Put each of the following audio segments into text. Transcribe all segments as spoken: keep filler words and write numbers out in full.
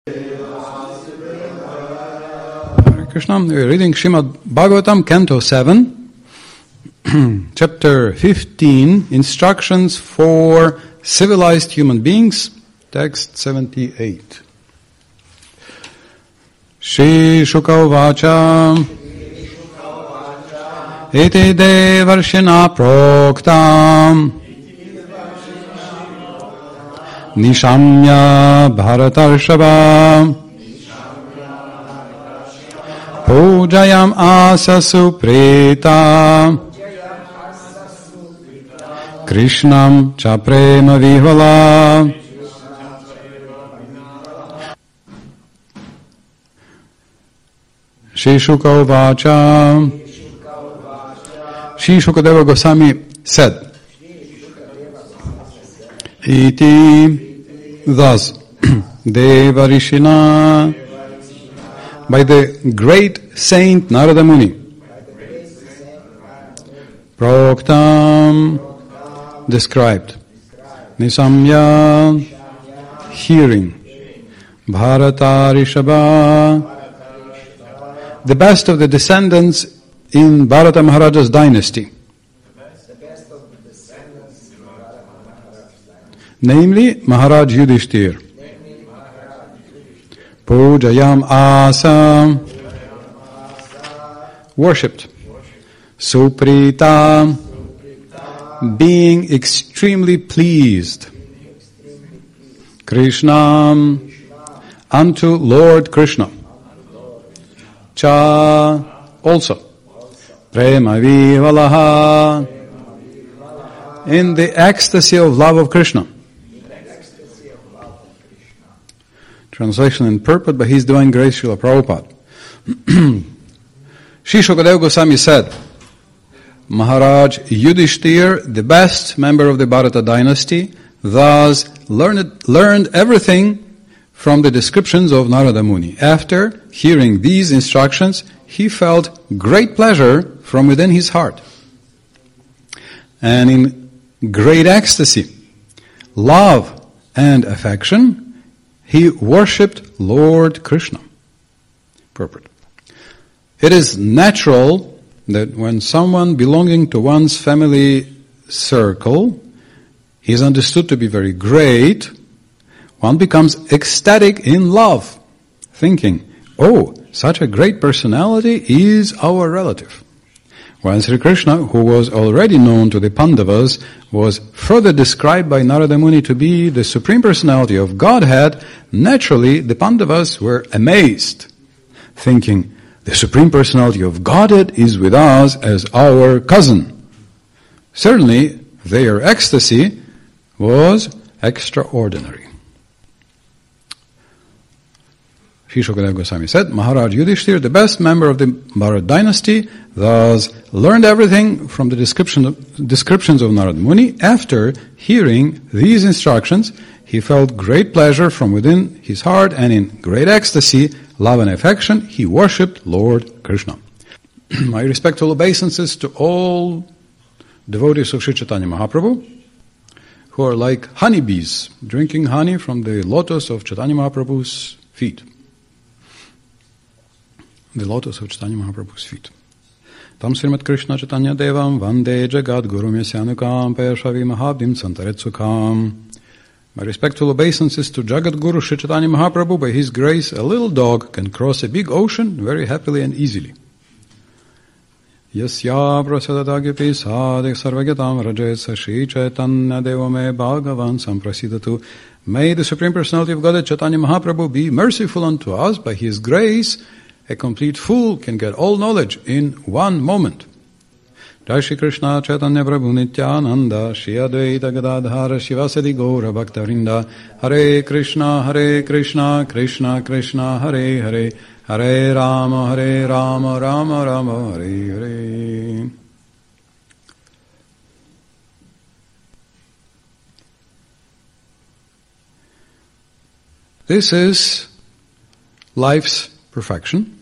Hare Krishna. We are reading Srimad Bhagavatam, Canto seven, Chapter fifteen, Instructions for Civilized Human Beings, Text seventy-eight. Shri Shuka Vacha Iti Devarshina Proktam Nishamya Bharatarshava Pujayam Asa Suprita Krishnam Cha Prema Vivala. Shri Shuka Vacha. Shri Shukadeva Goswami said, Iti, thus, Deva Rishina, by the great saint Narada Muni, Proktam, described, Nisamya, hearing, Bharata Rishabha, the best of the descendants in Bharata Maharaja's dynasty, namely Maharaj Yudhishthir. Pujayam Asa, worshipped. Suprita, being extremely pleased. Krishna, unto Lord Krishna. Cha, also. Prema Vivalaha, in the ecstasy of love of Krishna. Translation and purport by His Divine Grace Srila Prabhupada. Shri Shukadeva Goswami said, Maharaj Yudhishthir, the best member of the Bharata dynasty, thus learned, learned everything from the descriptions of Narada Muni. After hearing these instructions, he felt great pleasure from within his heart. And in great ecstasy, love and affection, he worshipped Lord Krishna. Purport. It is natural that when someone belonging to one's family circle is understood to be very great, one becomes ecstatic in love, thinking, oh, such a great personality is our relative. When Sri Krishna, who was already known to the Pandavas, was further described by Narada Muni to be the Supreme Personality of Godhead, naturally the Pandavas were amazed, thinking, the Supreme Personality of Godhead is with us as our cousin. Certainly, their ecstasy was extraordinary. Shri Shukadeva Goswami said, Maharaj Yudhishthir, the best member of the Bharata dynasty, thus learned everything from the description of, descriptions of Narada Muni. After hearing these instructions, he felt great pleasure from within his heart, and in great ecstasy, love and affection, he worshipped Lord Krishna. My respectful obeisances to all devotees of Sri Chaitanya Mahaprabhu, who are like honeybees, drinking honey from the lotus of Chaitanya Mahaprabhu's feet. The lotus of Chaitanya Mahaprabhu's feet. Tam Srimat Krishna Chaitanya Devam Vande Jagad Guru Mesyanukam Payashavi Mahabdim Santaretsukam. My respectful obeisances to Jagat Guru Sri Chaitanya Mahaprabhu. By his grace, a little dog can cross a big ocean very happily and easily. Yasya prasadatagipi sadek sarvagatam rajet Shri Chaitanya Devame Bhagavan Samprasidatu. May the Supreme Personality of Godhead Chaitanya Mahaprabhu be merciful unto us. By his grace, a complete fool can get all knowledge in one moment. Jai Shri Krishna Chaitanya Prabhu Nityananda Shri Advaita Gadadhara Shivasadi Gaura Bhaktarinda. Hare Krishna Hare Krishna Krishna Krishna Hare Hare Hare Rama Hare Rama Rama Rama Hare Hare. This is life's perfection.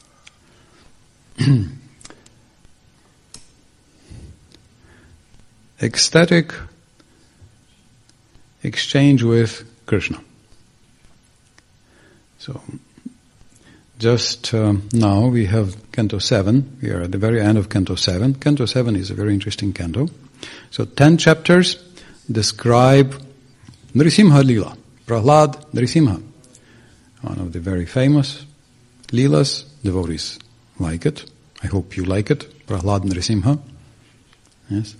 Ecstatic exchange with Krishna. So, just um, now we have Canto seven. We are at the very end of Canto seven. Canto seven is a very interesting canto. So, ten chapters describe Nrisimha Leela, Prahlad Nrisimha, one of the very famous Leelas. Devotees like it. I hope you like it. Prahlad Nrisimha. Yes.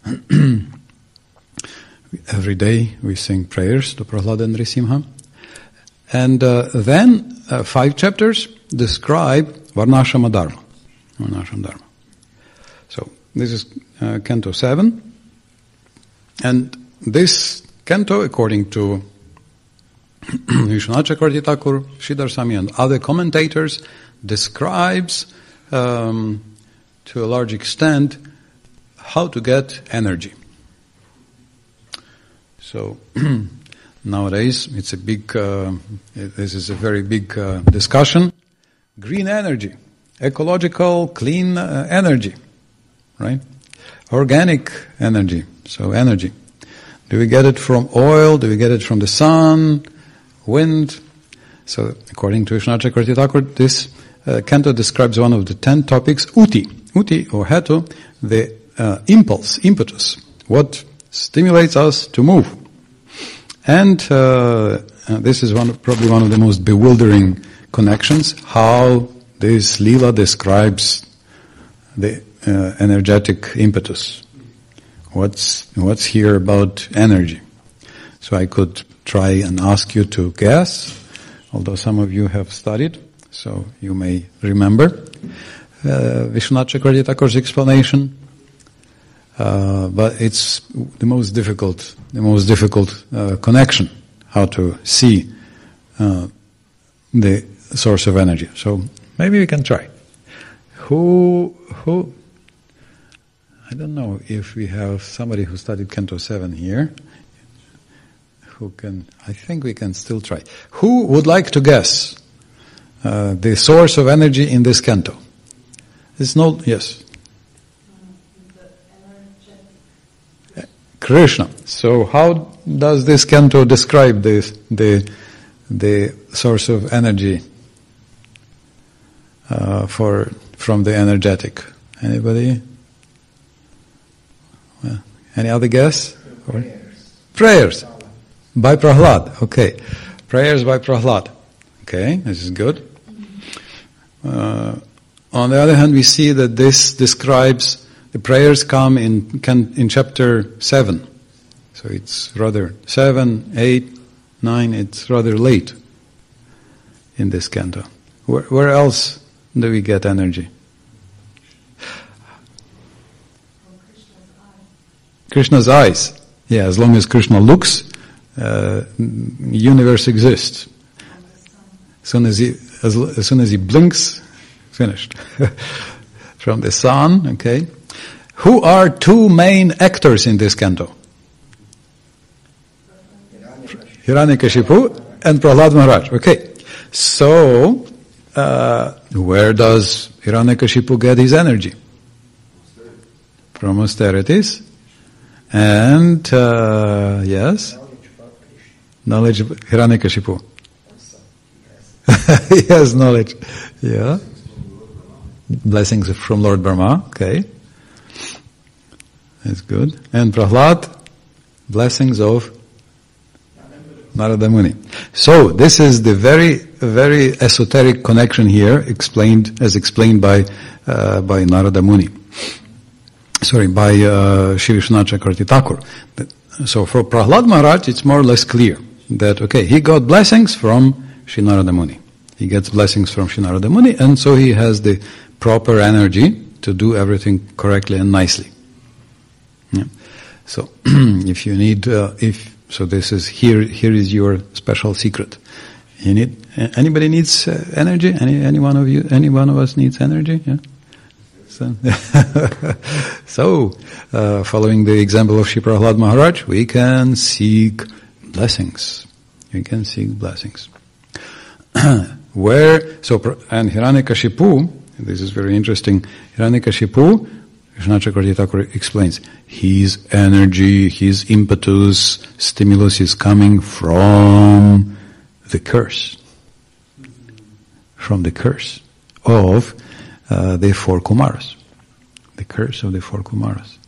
Every day we sing prayers to Prahlad Nrisimha. And uh, then uh, five chapters describe Varnashrama Dharma. Varnashrama Dharma. So this is uh, Canto seven. And this canto, according to Vishwanath Chakravarti Thakur, Sridhar Swami and other commentators, describes um, to a large extent how to get energy. So nowadays it's a big, uh, this is a very big uh, discussion. Green energy, ecological, clean uh, energy, right? Organic energy, so energy. Do we get it from oil? Do we get it from the sun, wind? So according to Vishwanath Chakravarti Thakur, this uh, canto describes one of the ten topics, uti. Uti or hetu, the uh, impulse, impetus, what stimulates us to move. And uh, uh, this is one, probably one of the most bewildering connections, how this Leela describes the uh, energetic impetus. What's, what's here about energy? So I could try and ask you to guess, although some of you have studied, so you may remember uh, Vishwanath Chakravarti Thakur's explanation. Uh, but it's the most difficult, the most difficult uh, connection, how to see uh, the source of energy. So maybe we can try. Who, who, I don't know if we have somebody who studied Canto seven here, who can, I think we can still try. Who would like to guess uh, the source of energy in this canto? It's no, yes. Krishna. So how does this canto describe this, the the source of energy uh, for from the energetic? Anybody? Well, any other guess? Prayers. Prayers by Prahlad. Okay, prayers by Prahlad. Okay, this is good. Uh, on the other hand, we see that this describes. The prayers come in in chapter seven, so it's rather seven, eight, nine. It's rather late in this canto. Where, where else do we get energy? Krishna's eyes. Yeah, as long as Krishna looks, uh, universe exists. As soon as he as, as soon as he blinks, finished. From the sun, okay. Who are two main actors in this canto? Hiranyakashipu and Prahlad Maharaj. Okay, so uh, where does Hiranyakashipu get his energy? From austerities, and uh, yes, knowledge of Hiranyakashipu. He has knowledge. Yeah, blessings from Lord Brahma. Okay. That's good. And Prahlad, blessings of Narada Muni. So this is the very, very esoteric connection here, explained as explained by uh, by Narada Muni. Sorry, by uh, Shri Vishwanath Chakravarti Thakur. So for Prahlad Maharaj, it's more or less clear that okay, he got blessings from Shri Narada Muni. He gets blessings from Shri Narada Muni, and so he has the proper energy to do everything correctly and nicely. Yeah. So, if you need, uh, if so, this is here. Here is your special secret. You need anybody needs uh, energy. Any any one of you, any one of us needs energy. Yeah. So, so uh, following the example of Shri Prahlad Maharaj, we can seek blessings. We can seek blessings. Where so and Hiranyakashipu. This is very interesting. Hiranyakashipu. Vishwanath Chakravarti Thakur explains, his energy, his impetus, stimulus is coming from the curse. from the curse of uh, the four Kumaras. The curse of the four Kumaras.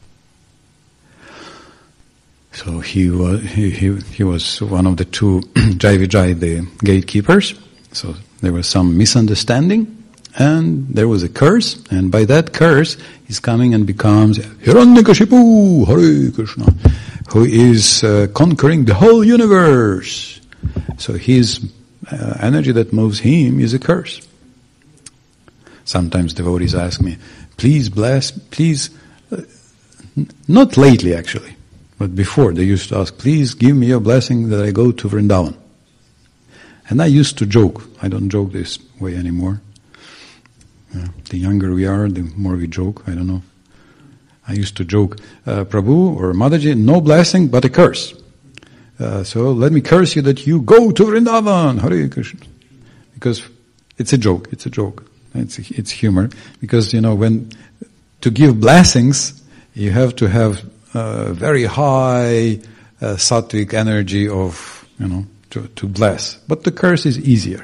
So he was he, he, he was one of the two Jai Vijay, the gatekeepers. So there was some misunderstanding, and there was a curse, and by that curse he's coming and becomes Hiranyakashipu, Hare Krishna, who is uh, conquering the whole universe. So his uh, energy that moves him is a curse. Sometimes devotees ask me, please bless, please, uh, not lately actually, but before they used to ask, please give me your blessing that I go to Vrindavan. And I used to joke. I don't joke this way anymore. Yeah. The younger we are, the more we joke. I don't know. I used to joke, uh, Prabhu or Mataji, no blessing but a curse. Uh, so let me curse you that you go to Vrindavan, Hare Krishna. Because it's a joke. It's a joke. It's it's humor. Because you know when to give blessings, you have to have uh, very high uh, sattvic energy of you know. To, to bless. But the curse is easier.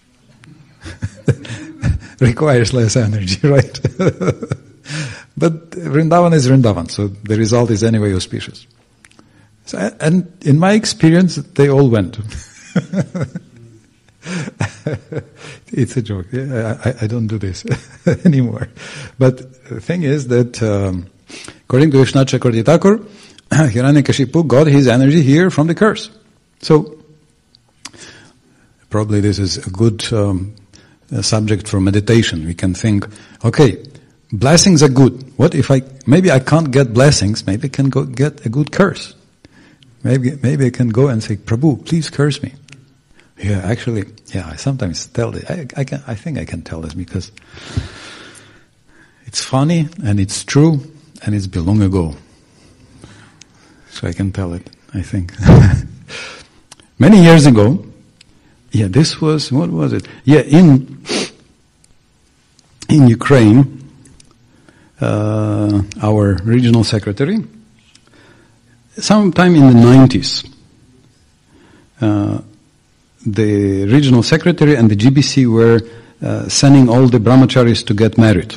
Requires less energy, right? But Vrindavan is Vrindavan, so the result is anyway auspicious. So, and in my experience, they all went. It's a joke. I, I don't do this anymore. But the thing is that, um, according to Vishwanath Chakravarti Thakur, Hiranyakashipu got his energy here from the curse. So, probably this is a good um, a subject for meditation. We can think, okay, blessings are good. What if I, maybe I can't get blessings, maybe I can go get a good curse. Maybe maybe I can go and say, Prabhu, please curse me. Yeah, actually, yeah, I sometimes tell this. I, I, can, I think I can tell this because it's funny and it's true and it's been long ago. So I can tell it, I think. Many years ago, yeah, this was, what was it? Yeah, in in Ukraine, uh, our regional secretary, sometime in the nineties, uh, the regional secretary and the G B C were uh, sending all the brahmacharis to get married.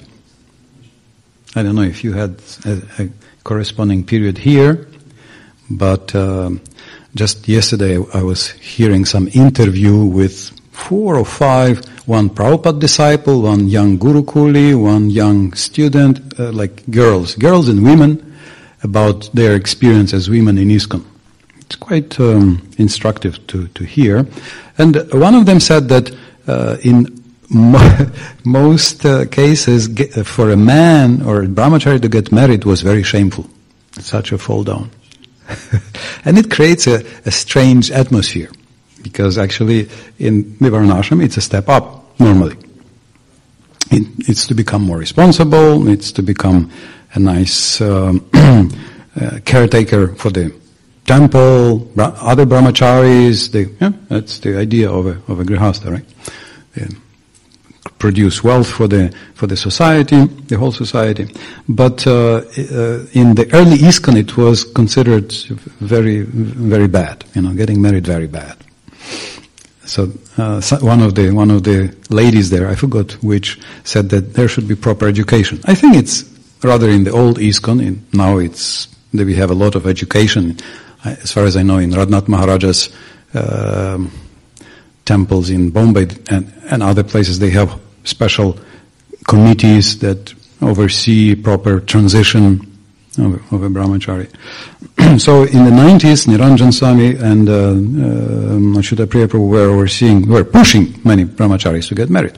I don't know if you had a, a corresponding period here, but uh, just yesterday I was hearing some interview with four or five, one Prabhupada disciple, one young Gurukuli, one young student, uh, like girls, girls and women, about their experience as women in ISKCON. It's quite um, instructive to, to hear. And one of them said that uh, in mo- most uh, cases, get, for a man or a brahmachari to get married was very shameful. Such a fall down. And it creates a, a strange atmosphere, because actually in the Varnashram it's a step up normally. It, it's to become more responsible, it's to become a nice um, uh, caretaker for the temple, bra- other brahmacharis. They, yeah, that's the idea of a, of a grihastha, right? They produce wealth for the for the society, the whole society. But uh, uh, in the early ISKCON, it was considered very, very bad. You know, getting married very bad. So, uh, so one of the one of the ladies there, I forgot which, said that there should be proper education. I think it's rather in the old ISKCON. In, now it's that we have a lot of education. As far as I know, in Radhanath Maharaja's um, temples in Bombay and, and other places, they have special committees that oversee proper transition of, of a brahmachari. So in the nineties, Niranjan Swami and uh, uh, Achyuta Priya Prabhu were overseeing, were pushing many brahmacharis to get married.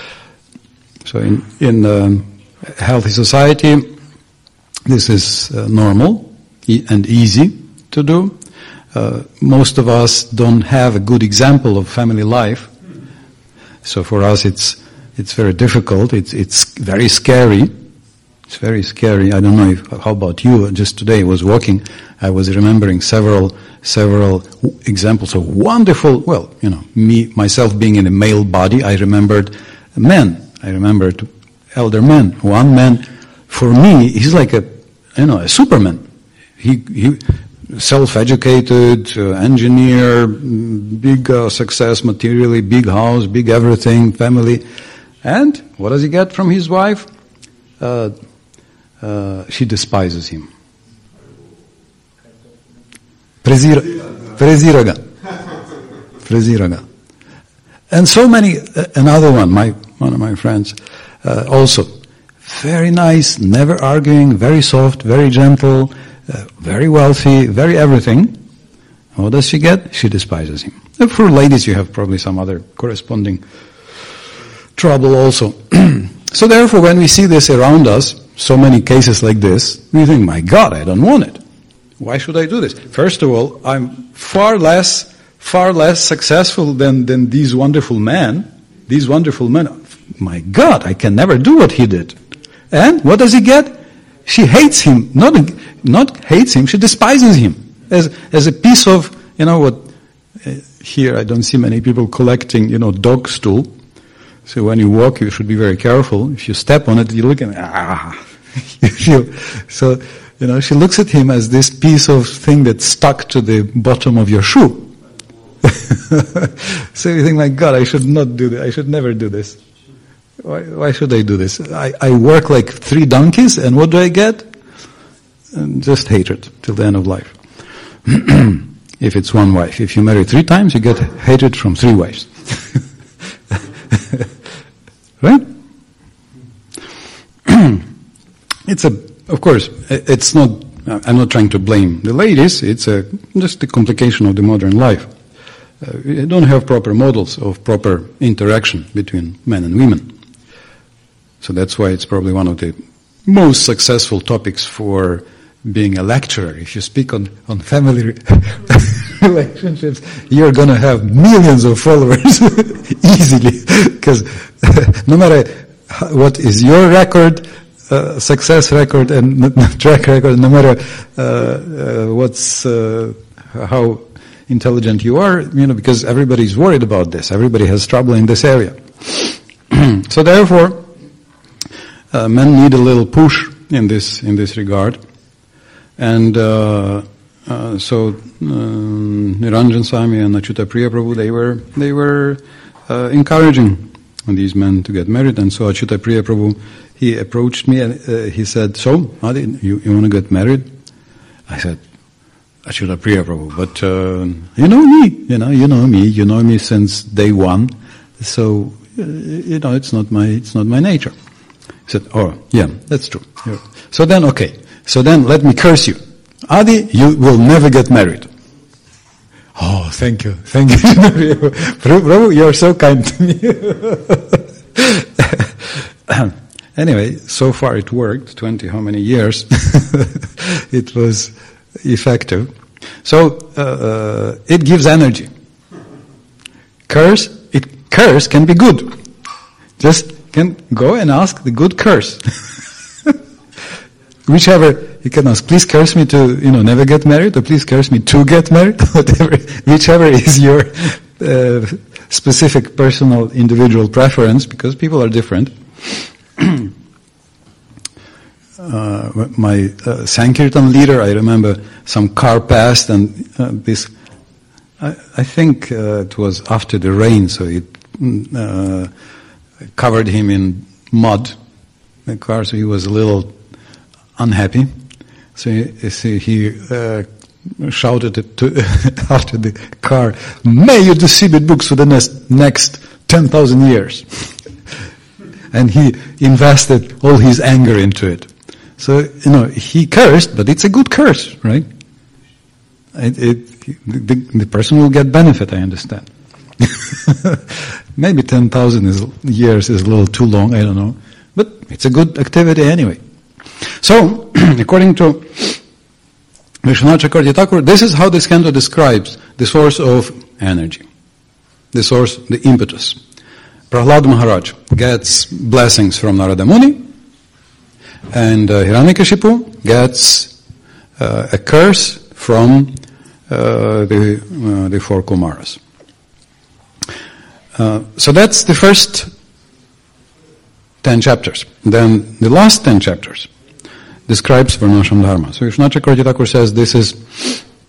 So in in um, healthy society, this is uh, normal e- and easy to do. Uh, most of us don't have a good example of family life, so for us it's it's very difficult. It's it's very scary. It's very scary. I don't know if, how about you? Just today I was walking, I was remembering several several examples of wonderful. Well, you know, me myself being in a male body, I remembered men. I remembered elder men. One man, for me, he's like a you know a Superman. He he. self-educated, uh, engineer, big uh, success materially, big house, big everything, family. And what does he get from his wife? Uh, uh, she despises him. Prezira, preziraga. Preziraga. And so many, uh, another one, my one of my friends, uh, also, very nice, never arguing, very soft, very gentle, Uh, very wealthy, very everything. What does she get? She despises him. And for ladies, you have probably some other corresponding trouble also. So therefore, when we see this around us, so many cases like this, we think, my God, I don't want it. Why should I do this? First of all, I'm far less, far less successful than, than these wonderful men. These wonderful men. My God, I can never do what he did. And what does he get? She hates him. Not, not hates him, she despises him. As, as a piece of, you know what, uh, here I don't see many people collecting, you know, dog stool. So when you walk, you should be very careful. If you step on it, you look at it, ah, you feel. So, you know, she looks at him as this piece of thing that's stuck to the bottom of your shoe. So you think, my God, I should not do this. I should never do this. Why, why should I do this? I, I work like three donkeys, and what do I get? And just hatred till the end of life. If it's one wife. If you marry three times, you get hatred from three wives. Right? It's a, of course, it's not, I'm not trying to blame the ladies, it's a, just a complication of the modern life. Uh, we don't have proper models of proper interaction between men and women. So that's why it's probably one of the most successful topics for being a lecturer. If you speak on, on family re- relationships, you're going to have millions of followers easily. Because no matter what is your record, uh, success record and track record, no matter uh, uh, what's uh, how intelligent you are, you know, because everybody's worried about this. Everybody has trouble in this area. So therefore, uh, men need a little push in this in this regard. And uh, uh, so um, Niranjan Swami and Achyuta Priya Prabhu, they were they were uh, encouraging these men to get married. And so Achyuta Priya Prabhu, he approached me and uh, he said, "So, Adi, you, you want to get married?" I said, "Achyuta Priya Prabhu, but uh, you know me, you know, you know me, you know me since day one. So uh, you know, it's not my it's not my nature." He said, "Oh, yeah, that's true." So then, okay. So then let me curse you. Adi, you will never get married. Oh, thank you. Thank you. Prabhu, you're so kind to me. Anyway, so far it worked. twenty how many years. It was effective. So, uh, uh, it gives energy. Curse, it, curse can be good. Just can go and ask the good curse. Whichever, you can ask, please curse me to, you know, never get married, or please curse me to get married, whatever, whichever is your uh, specific personal individual preference, because people are different. uh, my uh, Sankirtan leader, I remember some car passed and uh, this, I, I think uh, it was after the rain, so it uh, covered him in mud, the car, so he was a little unhappy. So he, so he uh, shouted it to after the car, "May you distribute books for the next, next ten thousand years." And he invested all his anger into it. So, you know, he cursed, but it's a good curse, right? It, it, the, the person will get benefit, I understand. Maybe ten thousand is, years is a little too long, I don't know. But it's a good activity anyway. So, according to Vishwanath Chakravarti Thakur, this is how this canto describes the source of energy, the source, the impetus. Prahlad Maharaj gets blessings from Narada Muni, and uh, Hiranyakashipu gets uh, a curse from uh, the, uh, the four Kumaras. Uh, so that's the first ten chapters. Then the last ten chapters describes Varnashram Dharma. So Vishwanath Chakravarti Thakur says this is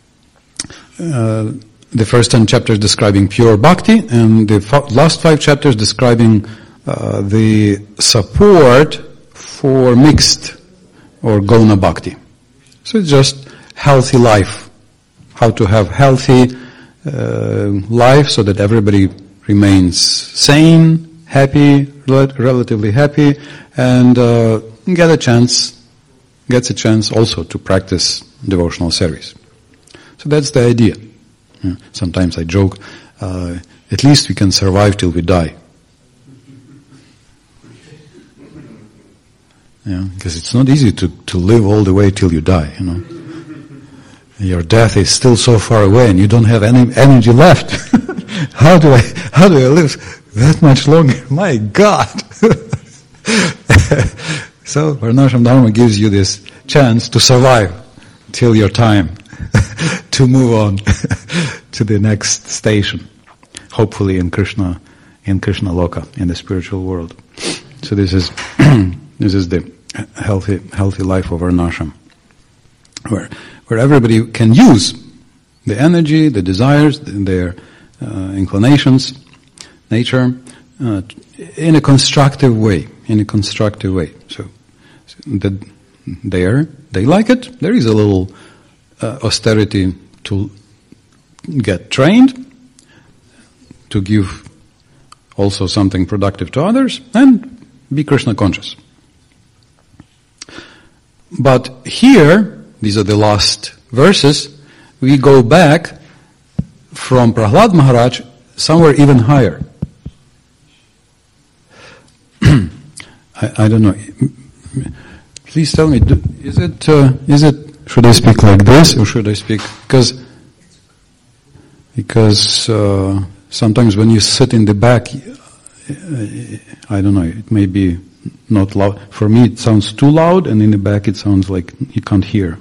uh, the first ten chapters describing pure bhakti, and the f- last five chapters describing uh, the support for mixed or guna bhakti. So it's just healthy life, how to have healthy uh, life so that everybody remains sane, happy, rel- relatively happy, and uh, get a chance, gets a chance also to practice devotional service. So that's the idea. Yeah. Sometimes I joke, uh, at least we can survive till we die. Yeah, because it's not easy to, to live all the way till you die, you know. Your death is still so far away and you don't have any energy left. How do I, how do I live that much longer? My God! So, Varnashram Dharma gives you this chance to survive till your time, to move on to the next station, hopefully in Krishna, in Krishna Loka, in the spiritual world. So this is, this is the healthy, healthy life of Varnashram, where, where everybody can use the energy, the desires, their uh, inclinations, nature, uh, in a constructive way, in a constructive way. So, so that there, they like it. There is a little uh, austerity to get trained, to give also something productive to others, and be Krishna conscious. But here, these are the last verses, we go back from Prahlad Maharaj somewhere even higher. I, I don't know. Please tell me, do, is it, uh, is it, should I speak like this or should I speak, because, because uh, sometimes when you sit in the back, I don't know, it may be not loud. For me it sounds too loud, and in the back it sounds like you can't hear.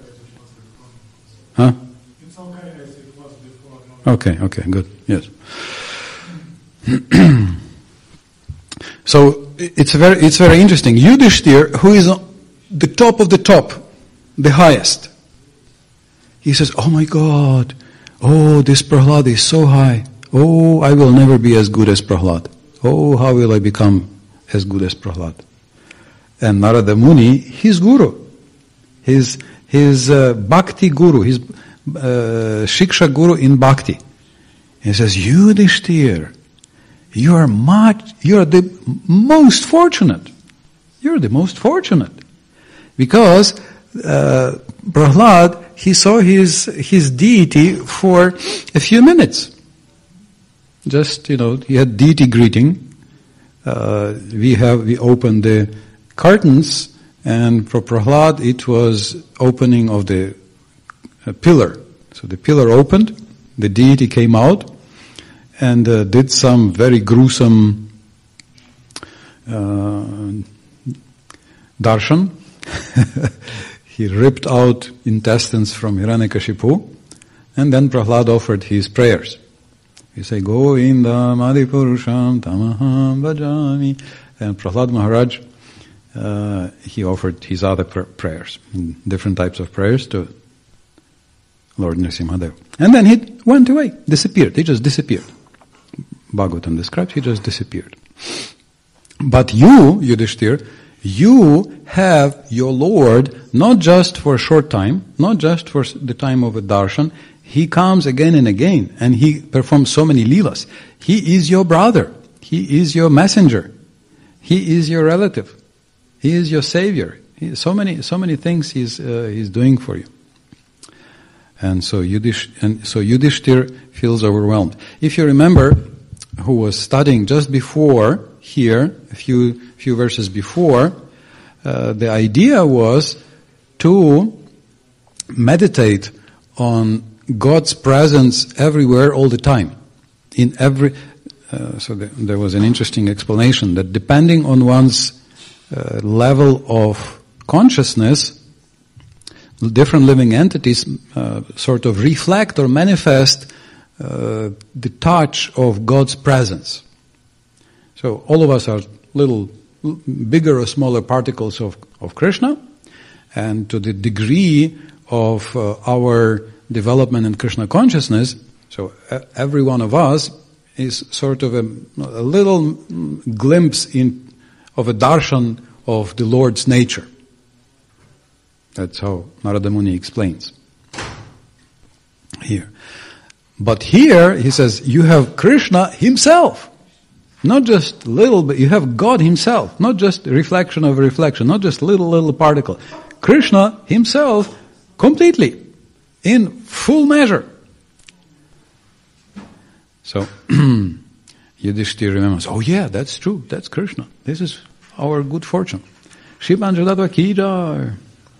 Huh? It's okay as it was before. Okay, okay, good, yes. So it's very, it's very interesting. Yudhishthir, who is on the top of the top, the highest, he says, "Oh my God, oh this Prahlad is so high. Oh, I will never be as good as Prahlad. Oh, how will I become as good as Prahlad?" And Narada Muni, his guru, his his uh, bhakti guru, his uh, shiksha guru in bhakti, he says, "Yudhishthir, you are much, you are the most fortunate. You are the most fortunate, because uh, Prahlad, he saw his his deity for a few minutes. Just, you know, he had deity greeting. Uh, we have we opened the curtains, and for Prahlad it was opening of the uh, pillar. So the pillar opened, the deity came out, and uh, did some very gruesome uh, darshan. He ripped out intestines from Hiranyakashipu, and then Prahlad offered his prayers. He said, "Govinda Madipurusham Tamaham Bhajami," and Prahlad Maharaj, uh, he offered his other pr- prayers, different types of prayers to Lord Nrsimhadev. And then he went away, disappeared. He just disappeared. Bhagavatam describes, he just disappeared. But you, Yudhishthir, you have your Lord not just for a short time, not just for the time of a darshan. He comes again and again, and he performs so many leelas. He is your brother. He is your messenger. He is your relative. He is your savior. He, so many, so many things he's uh, he's doing for you. And so Yudhish, and so Yudhishthir feels overwhelmed. If you remember, who was studying just before here, a few few verses before, uh, the idea was to meditate on God's presence everywhere, all the time, in every. Uh, so the, there was an interesting explanation that depending on one's uh, level of consciousness, different living entities uh, sort of reflect or manifest uh, the touch of God's presence. So all of us are little bigger or smaller particles of, of Krishna, and to the degree of uh, our development in Krishna consciousness, so uh, every one of us is sort of a, a little glimpse in of a darshan of the Lord's nature. That's how Narada Muni explains here. But here, he says, you have Krishna himself. Not just little, but you have God himself. Not just reflection of reflection, not just little, little particle. Krishna himself completely, in full measure. So, Yudhishthira remembers, oh yeah, that's true, that's Krishna. This is our good fortune. Shivanjalatva ki jai.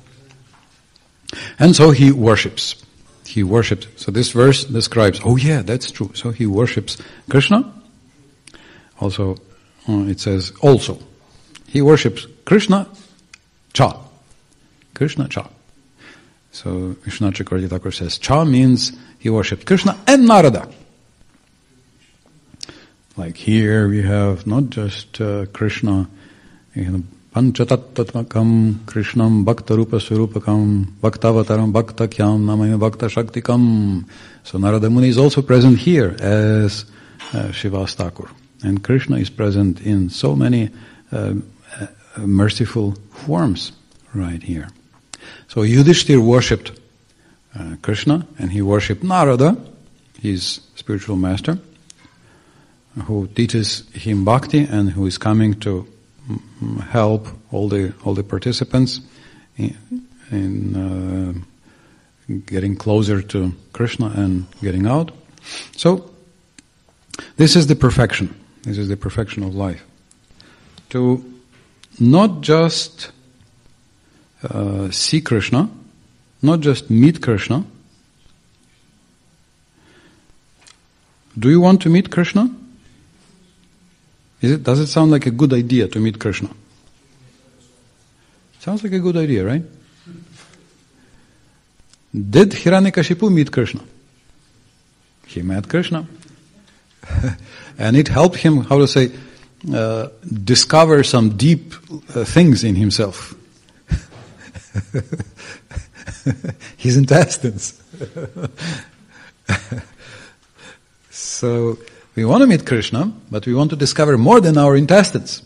And so he worships. He worships. So this verse describes, oh yeah, that's true. So he worships Krishna. Also, uh, it says, also. He worships Krishna cha. Krishna cha. So Vishwanath Chakravarti Thakur says, cha means he worshipped Krishna and Narada. Like here we have not just uh, Krishna, you know, Panchatattvatmakam Krishnam Bhaktarupa Surupakam Bhaktavataram Bhaktakyam Namaya Bhakta Shaktikam. So Narada Muni is also present here as uh, Shivas Thakur. And Krishna is present in so many uh, uh, merciful forms right here. So Yudhishthira worshipped uh, Krishna and he worshipped Narada, his spiritual master, who teaches him bhakti and who is coming to help all the all the participants in, in uh, getting closer to Krishna and getting out. So this is the perfection. This is the perfection of life. To not just uh, see Krishna, not just meet Krishna. Do you want to meet Krishna? Is it, does it sound like a good idea to meet Krishna? Sounds like a good idea, right? Did Hiranyakashipu meet Krishna? He met Krishna. And it helped him, how to say, uh, discover some deep uh, things in himself. His intestines. So, we want to meet Krishna, but we want to discover more than our intestines.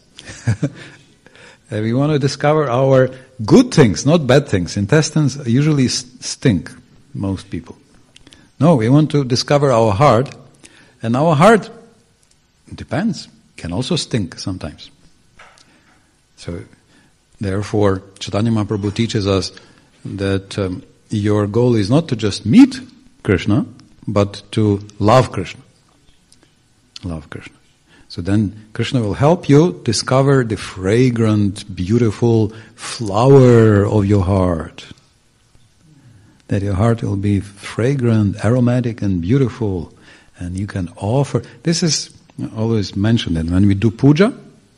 We want to discover our good things, not bad things. Intestines usually stink, most people. No, we want to discover our heart, and our heart, depends, can also stink sometimes. So, therefore, Chaitanya Mahaprabhu teaches us that um, your goal is not to just meet Krishna, but to love Krishna. Love Krishna. So then Krishna will help you discover the fragrant, beautiful flower of your heart. That your heart will be fragrant, aromatic and beautiful. And you can offer. This is always mentioned that when we do puja,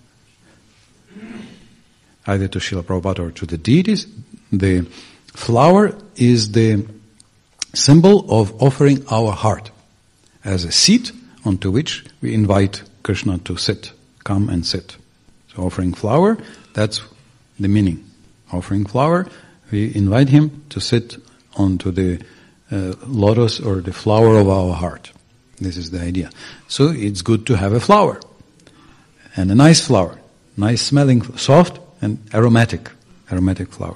either to Srila Prabhupada or to the deities, the flower is the symbol of offering our heart as a seat onto which we invite Krishna to sit, come and sit. So offering flower, that's the meaning. Offering flower, we invite him to sit onto the uh, lotus or the flower of our heart. This is the idea. So it's good to have a flower. And a nice flower. Nice smelling, soft and aromatic. Aromatic flower.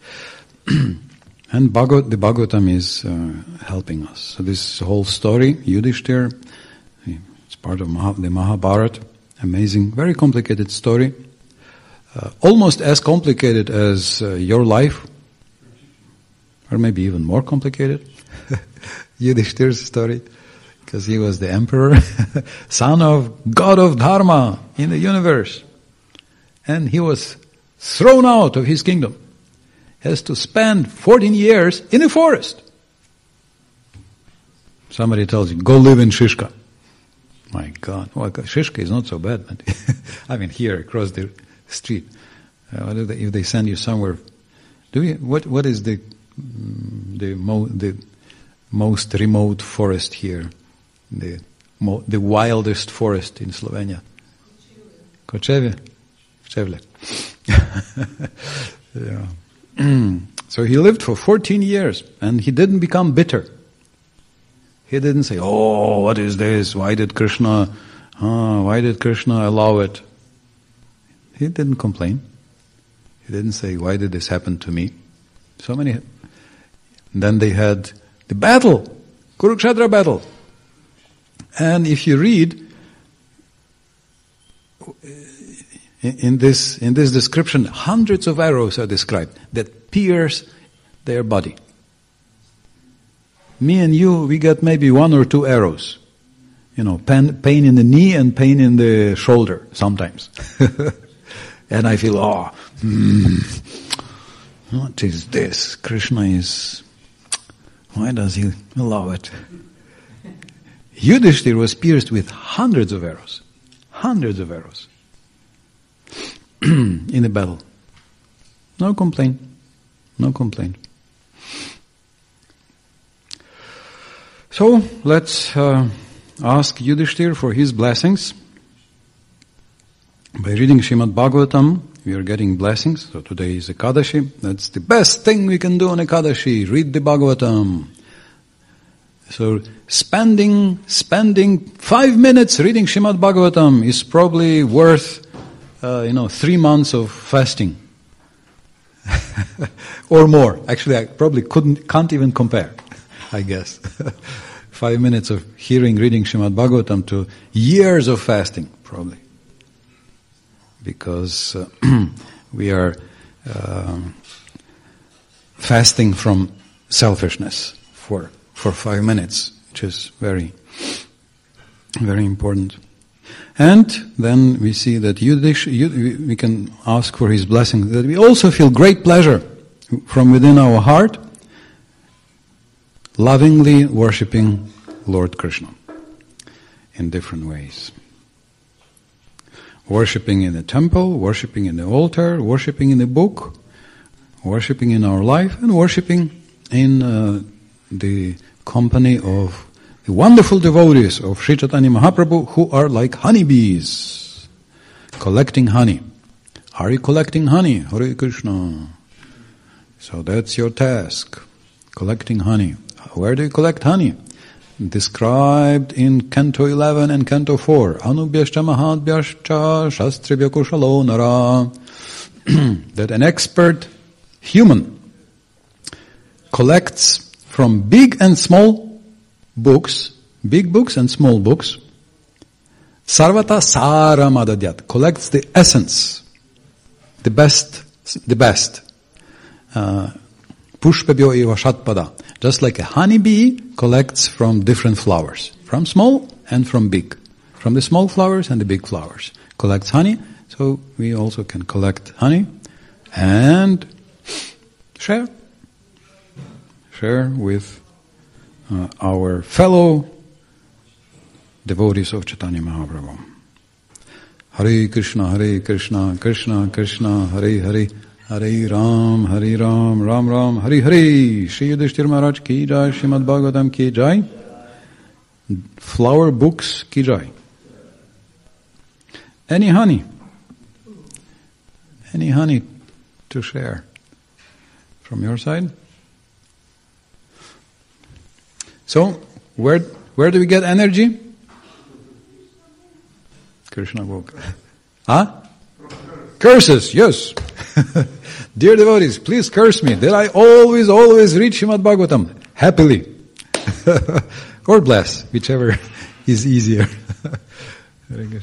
And Bhagavad, the Bhagavatam is uh, helping us. So this whole story, Yudhishthira, it's part of Maha, the Mahabharata. Amazing, very complicated story. Uh, almost as complicated as uh, your life. Or maybe even more complicated. Yudhishthira's story. Because he was the emperor, son of God of Dharma in the universe. And he was thrown out of his kingdom. Has to spend fourteen years in a forest. Somebody tells you, go live in Shishka. My God, well, Shishka is not so bad. But I mean, here across the street. Uh, what if, they, if they send you somewhere, do you? What what is the the mo, the most remote forest here? The mo, the wildest forest in Slovenia. Kočevje. Kočevje. Yeah. So he lived for fourteen years, and he didn't become bitter. He didn't say, oh, what is this? Why did Krishna, uh, why did Krishna allow it? He didn't complain. He didn't say, why did this happen to me? So many. And then they had the battle, Kurukshetra battle. And if you read, in this, in this description, hundreds of arrows are described that pierce their body. Me and you, we got maybe one or two arrows. You know, pain, pain in the knee and pain in the shoulder sometimes. And I feel, oh, mm, what is this? Krishna is, why does he allow it? Yudhishthira was pierced with hundreds of arrows. Hundreds of arrows. In the battle. No complaint. No complaint. So, let's uh, ask Yudhishthira for his blessings. By reading Srimad Bhagavatam, we are getting blessings. So today is Ekadashi. That's the best thing we can do on Ekadashi. Read the Bhagavatam. So spending spending five minutes reading Srimad Bhagavatam is probably worth, uh, you know, three months of fasting. Or more. Actually, I probably couldn't, can't even compare, I guess. Five minutes of hearing, reading Srimad Bhagavatam to years of fasting, probably. Because uh, we are uh, fasting from selfishness for for five minutes, which is very, very important. And then we see that Yudhish, we can ask for his blessing, that we also feel great pleasure from within our heart, lovingly worshipping Lord Krishna in different ways. Worshipping in the temple, worshipping in the altar, worshipping in the book, worshipping in our life, and worshipping in uh, the company of the wonderful devotees of Sri Chaitanya Mahaprabhu who are like honeybees, collecting honey. Are you collecting honey? Hare Krishna. So that's your task, collecting honey. Where do you collect honey? Described in Canto eleven and Canto four. Anubhyascha mahadhyascha shastribhya kushalo nara. That an expert human collects from big and small books, big books and small books, sarvata sara madadyat, collects the essence, the best, the best. Uh, Pushpabhyo eva shatpada. Just like a honeybee collects from different flowers, from small and from big, from the small flowers and the big flowers. Collects honey, so we also can collect honey and share. Share with uh, our fellow devotees of Chaitanya Mahaprabhu. Hare Krishna, Hare Krishna, Krishna Krishna, Hare Hare, Hare Ram, Hare Ram, Ram Ram, Hare Hare. Shri Yudhishthira Maharaj ki jai, Srimad Bhagavatam ki jai, flower books ki jai. Any honey? Any honey to share from your side? So, where where do we get energy? Krishna book. Huh? Curses, yes. Dear devotees, please curse me that I always, always read Srimad Bhagavatam happily. Or bless, whichever is easier. Very good.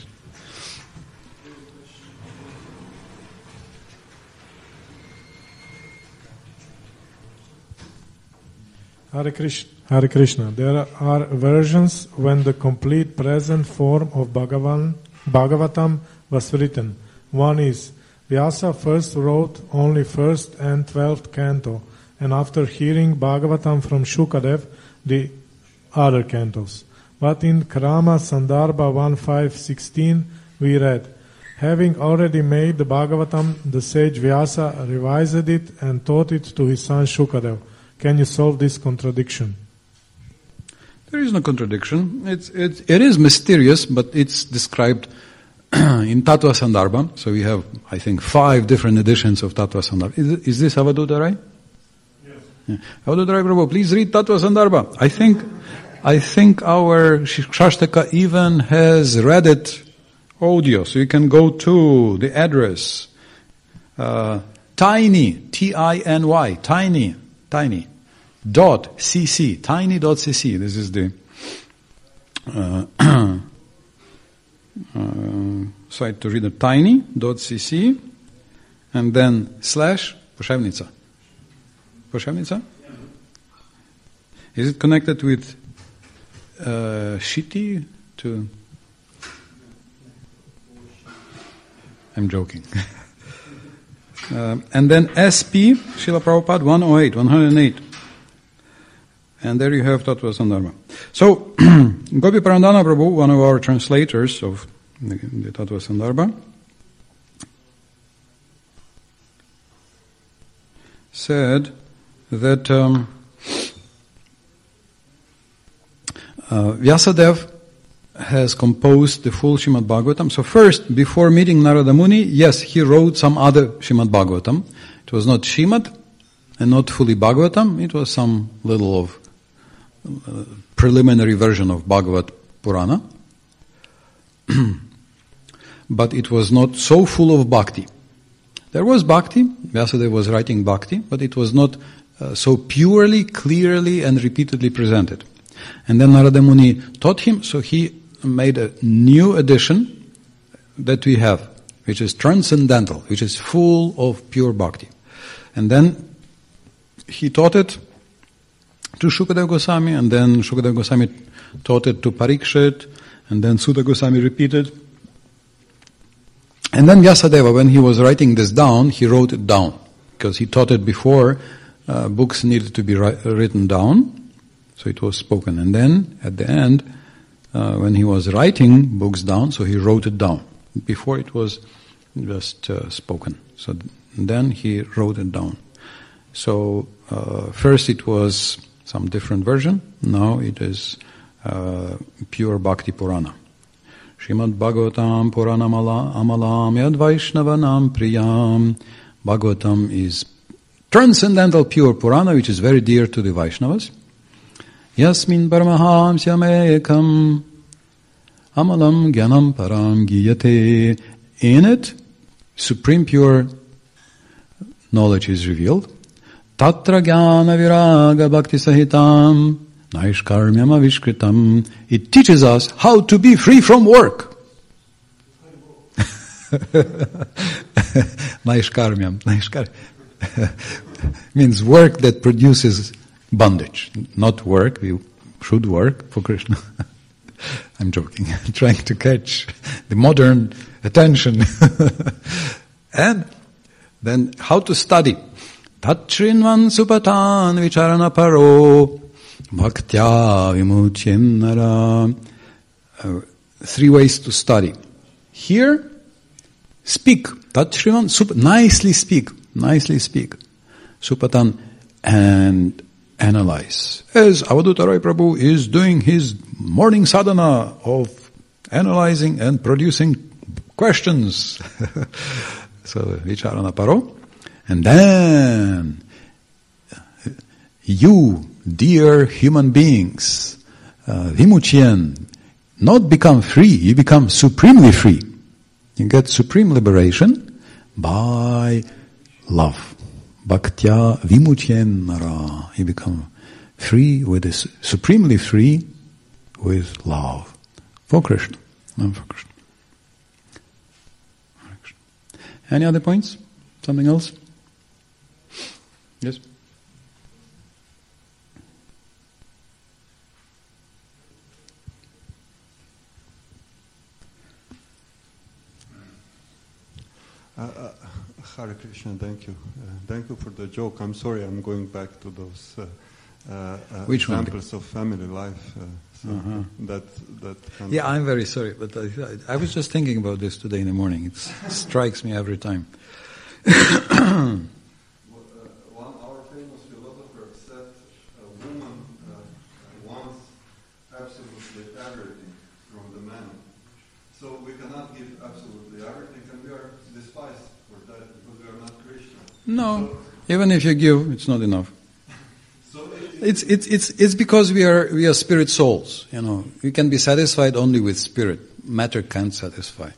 Hare Krishna. Hare Krishna. There are versions when the complete present form of Bhagavan, Bhagavatam was written. One is, Vyasa first wrote only first and twelfth canto, and after hearing Bhagavatam from Shukadev, the other cantos. But in Krama Sandarbha one five sixteen we read, having already made the Bhagavatam, the sage Vyasa revised it and taught it to his son Shukadev. Can you solve this contradiction? There is no contradiction. It's, it's, it is mysterious, but it's described in Tattva Sandarbha. So we have, I think, five different editions of Tattva Sandarbha. Is, is this Avaduta, right? Yeah. Avadutarai Prabhu, please read Tattva Sandarbha. I think, I think our Shastaka even has read it audio, so you can go to the address. Uh, tiny, T I N Y, tiny, tiny, dot cc, tiny dot cc. This is the uh, uh, site to read it, tiny dot cc, and then slash Poshevnica. Poshevnica? Is it connected with uh, Shiti to? I'm joking. uh, and then S P, Srila Prabhupada, one oh eight, one oh eight. And there you have Tattva Sandarbha. So, Gopi Parandana Prabhu, one of our translators of the, the Tattva Sandarbha, said that um, uh, Vyasadeva has composed the full Srimad Bhagavatam. So first, before meeting Narada Muni, yes, he wrote some other Srimad Bhagavatam. It was not Srimad and not fully Bhagavatam. It was some little of uh, preliminary version of Bhagavat Purana. But it was not so full of bhakti. There was bhakti, Vyasadeva was writing bhakti, but it was not uh, so purely, clearly and repeatedly presented. And then Narada Muni taught him, so he made a new edition that we have, which is transcendental, which is full of pure bhakti. And then he taught it to Shukadeva Goswami, and then Shukadeva Goswami taught it to Parikshit, and then Sutta Goswami repeated. And then Vyasadeva, when he was writing this down, he wrote it down, because he taught it before uh, books needed to be ri- written down, so it was spoken. And then, at the end, uh, when he was writing books down, so he wrote it down. Before it was just uh, spoken. So th- then he wrote it down. So uh, first it was some different version, now it is uh, pure Bhakti Purana. Srimad Bhagavatam Puranam Amalam Yad Vaishnavanam Priyam. Bhagavatam is transcendental pure Purana, which is very dear to the Vaishnavas. Yasmin Paramahamsyam Ekam Amalam Gyanam Param Giyate. In it, supreme pure knowledge is revealed. Tatra Jnana Viraga Bhakti Sahitam Naishkarmyam Avishkritam. It teaches us how to be free from work. Naishkarmyam. Naishkar means work that produces bondage. Not work. We should work for Krishna. I'm joking. I'm trying to catch the modern attention. And then how to study. Tatrinvan supatan vicharana paro bhaktya vimuchyam nara. Uh, three ways to study. Here, speak. Tatrinvan, sup- nicely speak. Nicely speak. Supatan, and analyze. As Avadutarai Prabhu is doing his morning sadhana of analyzing and producing questions. So, vicharana paro. And then, you, dear human beings, uh, vimuchyan, not become free, you become supremely free. You get supreme liberation by love. Bhaktya vimuchyan nara. You become free with this, supremely free with love. For Krishna. Not for Krishna. Any other points? Something else? Yes? Uh, uh, Hare Krishna, thank you. Uh, thank you for the joke. I'm sorry, I'm going back to those uh, uh, uh, Which examples one? of family life. Uh, so uh-huh. that, that kind yeah, of I'm very sorry, but I, I was just thinking about this today in the morning. It strikes me every time. One our famous philosopher said a woman uh, wants absolutely everything from the man. So we cannot give absolutely everything, and we are despised for that because we are not Krishna. No, So, even if you give, it's not enough. It's it's it's it's because we are we are spirit souls. You know, we can be satisfied only with spirit. Matter can't satisfy.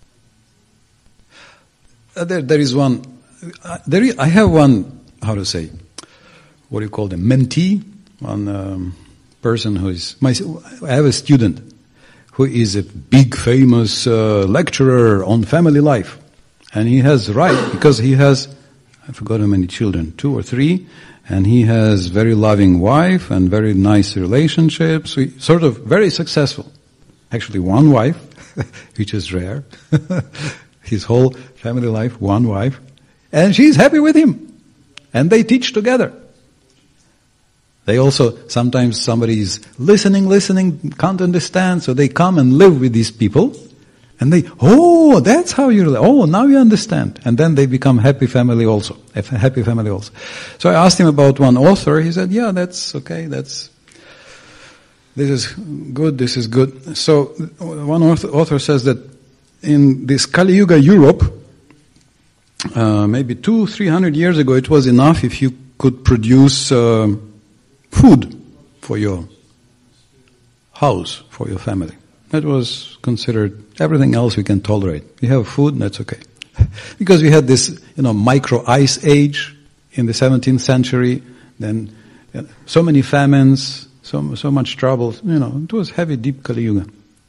Uh, there there is one. Uh, there is, I have one. How to say? What do you call them? Mentee. One um, person who is my. I have a student who is a big famous uh, lecturer on family life, and he has right because he has. I forgot how many children, two or three. And he has very loving wife and very nice relationships, so sort of very successful. Actually one wife, which is rare. His whole family life, one wife. And she's happy with him. And they teach together. They also, sometimes somebody is listening, listening, can't understand, so they come and live with these people. And they, oh, that's how you, oh, now you understand. And then they become happy family also, a happy family also. So I asked him about one author. He said, yeah, that's okay, that's, this is good, this is good. So one author, author says that in this Kali Yuga Europe, uh, maybe two, three hundred years ago, it was enough if you could produce uh, food for your house, for your family. That was considered, everything else we can tolerate. We have food, that's okay. Because we had this, you know, micro ice age in the seventeenth century, then you know, so many famines, so so much trouble, you know, it was heavy, deep Kali Yuga.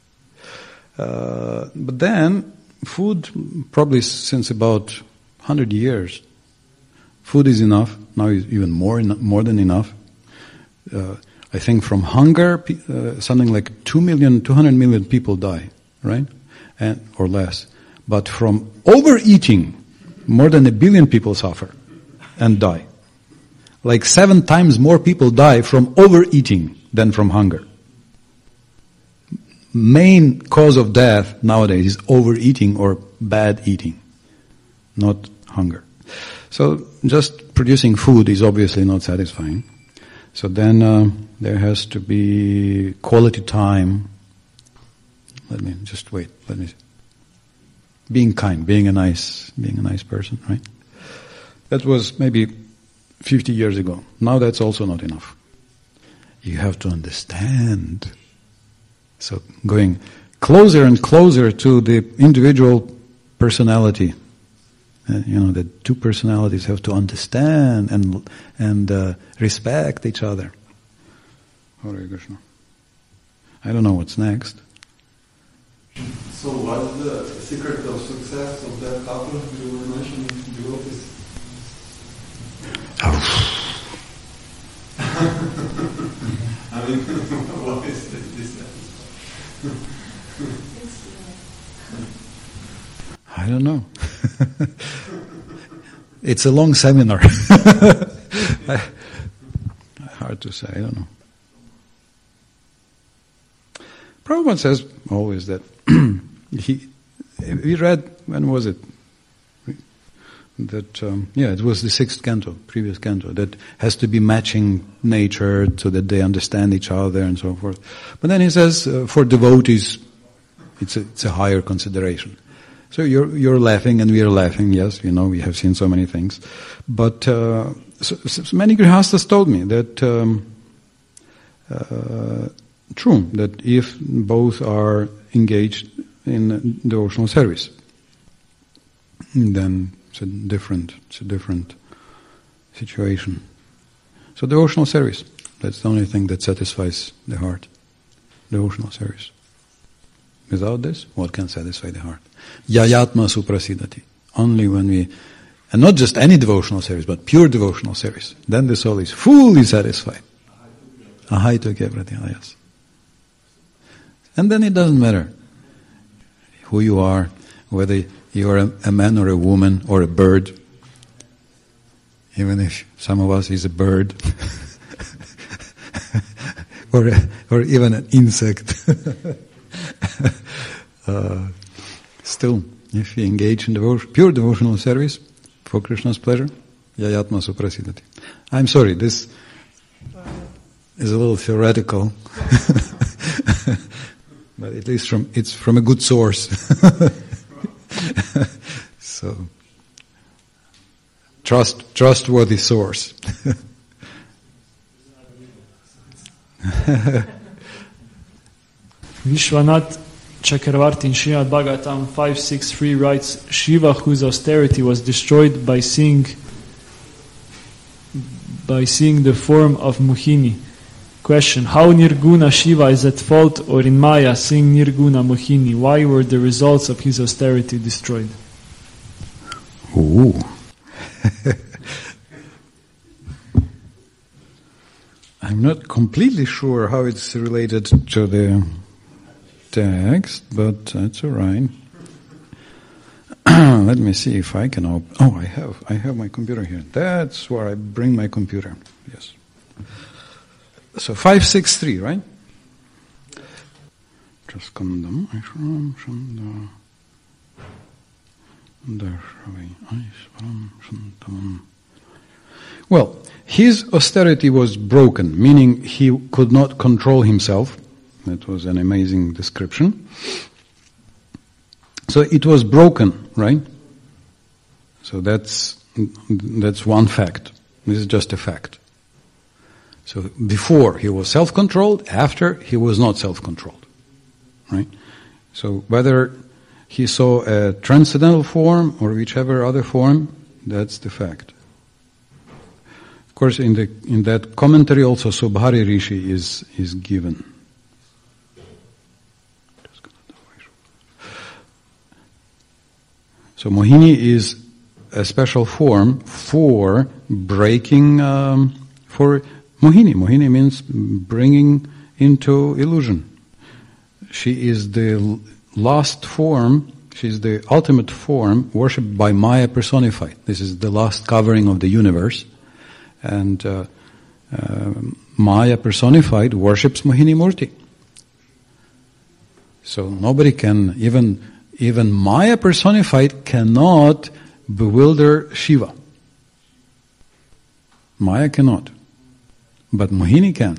Uh, but then, food, probably since about one hundred years, food is enough, now is even more, more than enough. Uh, I think from hunger, uh, something like two million, two hundred million people die, right? And, or less. But from overeating, more than a billion people suffer and die. Like seven times more people die from overeating than from hunger. Main cause of death nowadays is overeating or bad eating, not hunger. So just producing food is obviously not satisfying. So then uh, there has to be quality time. Let me just wait. Let me. Being kind, being a nice, being a nice person, right? That was maybe fifty years ago. Now that's also not enough. You have to understand. So going closer and closer to the individual personality. Uh, you know, the two personalities have to understand and and uh, respect each other. Hare Krishna. I don't know what's next. So what's the secret of success of that couple you were mentioning, devotees? Oh. I mean, what is this? I don't know. It's a long seminar. Hard to say, I don't know. Prabhupada says always that he, we read, when was it? That, um, yeah, it was the sixth canto, previous canto, that has to be matching nature so that they understand each other and so forth. But then he says, uh, for devotees, it's a, it's a higher consideration. So you're you're laughing and we are laughing. Yes, you know we have seen so many things, but uh, so, so many grihastas told me that um, uh, true that if both are engaged in devotional service, then it's a different it's a different situation. So devotional service, that's the only thing that satisfies the heart. Devotional service. Without this, what can satisfy the heart? Yayatma suprasidati. Only when we, and not just any devotional service, but pure devotional service, then the soul is fully satisfied. Ahaito kevrati, yes. And then it doesn't matter who you are, whether you are a, a man or a woman or a bird. Even if some of us is a bird, or a, or even an insect. uh, still, if you engage in devotion, pure devotional service for Krishna's pleasure, yayatma suprasidati. I'm sorry, this is a little theoretical, but at least from it's from a good source. So, trust trustworthy source. Vishwanath Chakravarti in Srimad Bhagavatam five sixty-three writes, Shiva, whose austerity was destroyed by seeing by seeing the form of Mohini. Question: how Nirguna Shiva is at fault, or in Maya seeing Nirguna Mohini? Why were the results of his austerity destroyed? Ooh. I'm not completely sure how it's related to the text, but that's all right. Let me see if I can open. Oh, I have. I have my computer here. That's where I bring my computer. Yes. So five six three, right? Traskandam Aishwaram Shanda Darshavi Aishwaram Shantam. Well, his austerity was broken, meaning he could not control himself. That was an amazing description. So it was broken, right? So that's that's one fact. This is just a fact. So before he was self-controlled, after he was not self-controlled, right? So whether he saw a transcendental form or whichever other form, that's the fact. Of course, in the in that commentary also Subhari Rishi is is given. So Mohini is a special form for breaking, um, for Mohini. Mohini means bringing into illusion. She is the last form, she is the ultimate form worshipped by Maya personified. This is the last covering of the universe. And uh, uh, Maya personified worships Mohini Murti. So nobody can, even even Maya personified cannot bewilder Shiva. Maya cannot. But Mohini can.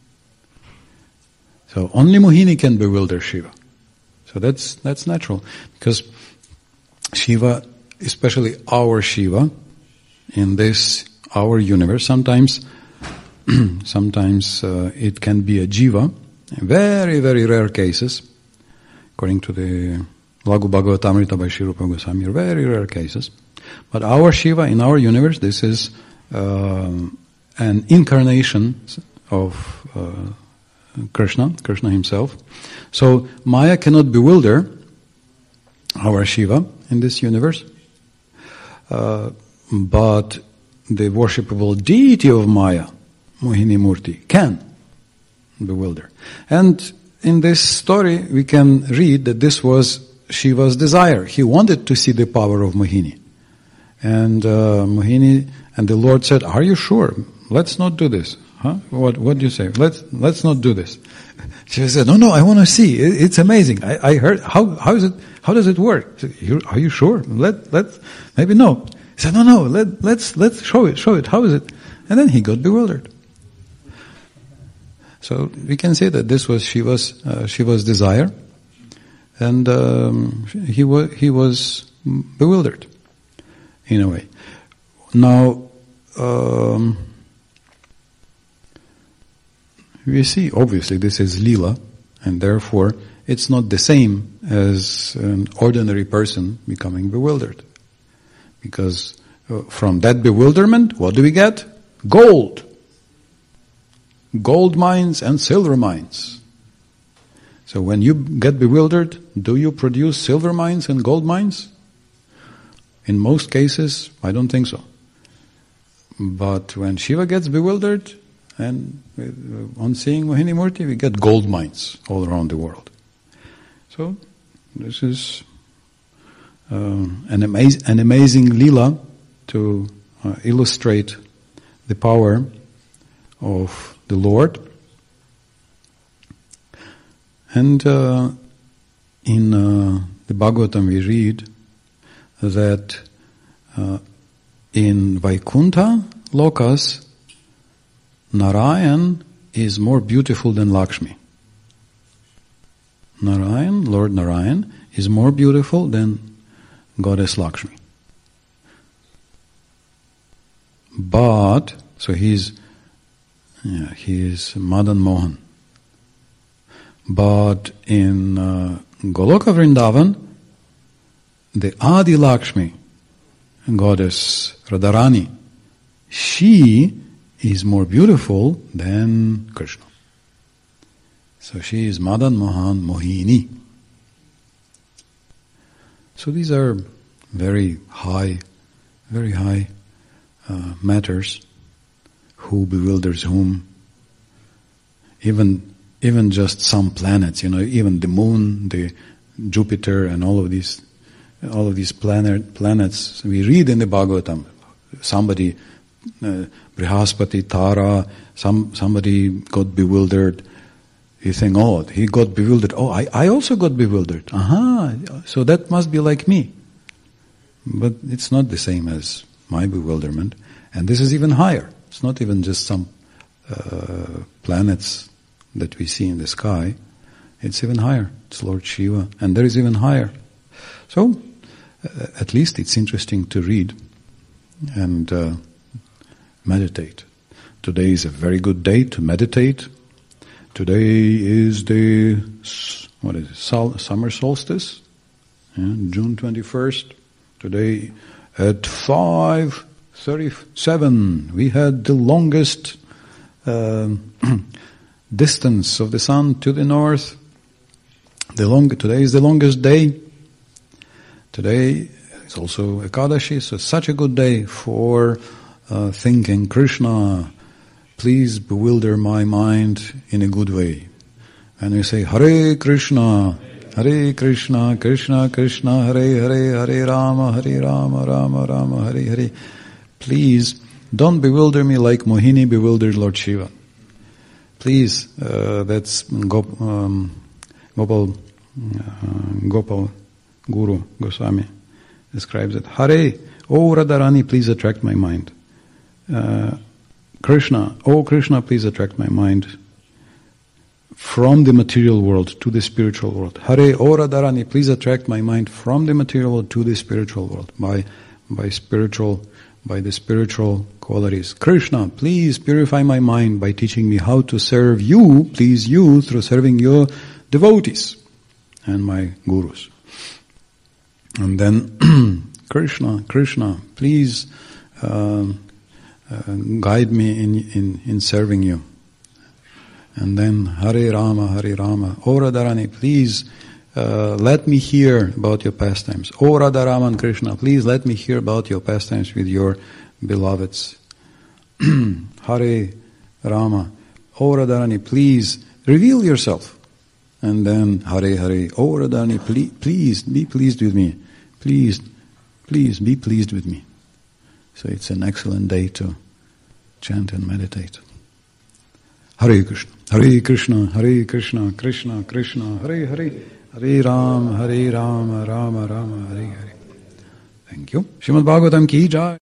So only Mohini can bewilder Shiva. So that's that's natural. Because Shiva, especially our Shiva, in this our universe, sometimes sometimes uh, it can be a jiva, in very, very rare cases, according to the Lagu Bhagavatamrita by Sri Rupa Goswami, very rare cases. But our Shiva in our universe, this is uh, an incarnation of uh, Krishna, Krishna himself. So Maya cannot bewilder our Shiva in this universe, uh, but the worshipable deity of Maya, Mohini Murti, can bewilder. And in this story we can read that this was Shiva's desire. He wanted to see the power of Mohini. And uh, Mohini and the Lord said, "Are you sure? Let's not do this." Huh? What what do you say? Let's let's not do this. She said, "No, no, I want to see. It, it's amazing. I, I heard how how is it? How does it work? Are you sure? Let let maybe no." He said, "No, no. Let let's let's show it. Show it. How is it?" And then he got bewildered. So we can say that this was Shiva's uh, Shiva's desire, and um, he was he was bewildered in a way. Now. Um, We see, obviously, this is Leela, and therefore it's not the same as an ordinary person becoming bewildered. Because uh, from that bewilderment, what do we get? Gold. Gold mines and silver mines. So when you get bewildered, do you produce silver mines and gold mines? In most cases, I don't think so. But when Shiva gets bewildered, and on seeing Mohini Murti, we get gold mines all around the world. So this is uh, an, amaz- an amazing lila to uh, illustrate the power of the Lord. And uh, in uh, the Bhagavatam we read that uh, in Vaikuntha Lokas, Narayan is more beautiful than Lakshmi. Narayan, Lord Narayan, is more beautiful than Goddess Lakshmi. But, so he's Yeah, he is Madan Mohan. But in uh, Goloka Vrindavan, the Adi Lakshmi, goddess Radharani, she is more beautiful than Krishna. So she is Madan Mohan Mohini. So these are very high, very high uh, matters. Who bewilders whom? Even even just some planets, you know, even the moon, the Jupiter, and all of these, all of these planet planets. We read in the Bhagavatam, somebody, uh, Brihaspati, Tara, some somebody got bewildered. You think, oh, he got bewildered. Oh, I, I also got bewildered. Aha, so that must be like me. But it's not the same as my bewilderment. And this is even higher. It's not even just some uh, planets that we see in the sky. It's even higher. It's Lord Shiva. And there is even higher. So, uh, at least it's interesting to read and uh, meditate. Today is a very good day to meditate. Today is the, what is it, Sol- summer solstice, yeah, June twenty-first. Today at five thirty-seven we had the longest uh, distance of the sun to the north. The long, today is the longest day. Today is also Ekadashi, so it's such a good day for uh, thinking Krishna. Please bewilder my mind in a good way. And we say, Hare Krishna, Hare Krishna, Krishna Krishna, Hare Hare, Hare Rama, Hare Rama, Rama Rama, Hare Hare. Please, don't bewilder me like Mohini bewildered Lord Shiva. Please, uh, that's Gop, um, Gopal, uh, Gopal Guru Goswami describes it. Hare, O Radharani, please attract my mind. Uh, Krishna, oh Krishna, please attract my mind from the material world to the spiritual world. Hare, oh Radharani, please attract my mind from the material world to the spiritual world by by spiritual, by the spiritual qualities. Krishna, please purify my mind by teaching me how to serve you, please you, through serving your devotees and my gurus. And then Krishna, Krishna, please um, Uh, guide me in, in, in serving you. And then Hare Rama, Hare Rama. O Radharani, please uh, let me hear about your pastimes. O Radharama and Krishna, please let me hear about your pastimes with your beloveds. Hare Rama. O Radharani, please reveal yourself. And then Hare Hare. O Radharani, please, please be pleased with me. Please, please be pleased with me. So it's an excellent day to chant and meditate. Hare Krishna, Hare Krishna, Hare Krishna, Krishna Krishna, Hare Hare, Hare Ram, Hare Rama, Rama Rama, Hare Hare. Thank you. Srimad Bhagavatam ki jai.